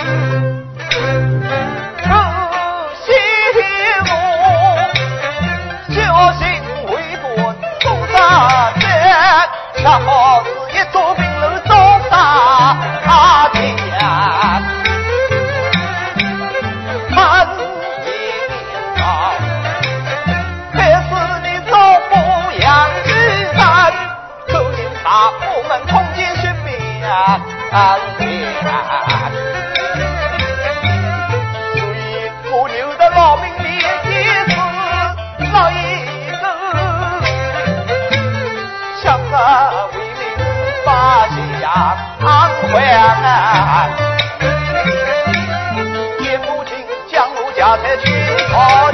那好是一座冰楼中大天，看一朝，还是你早不养鸡蛋，走进大府门空见雪面所以我留得老命面也是老一个，想啊为民把家安还，也不尽将我家财去。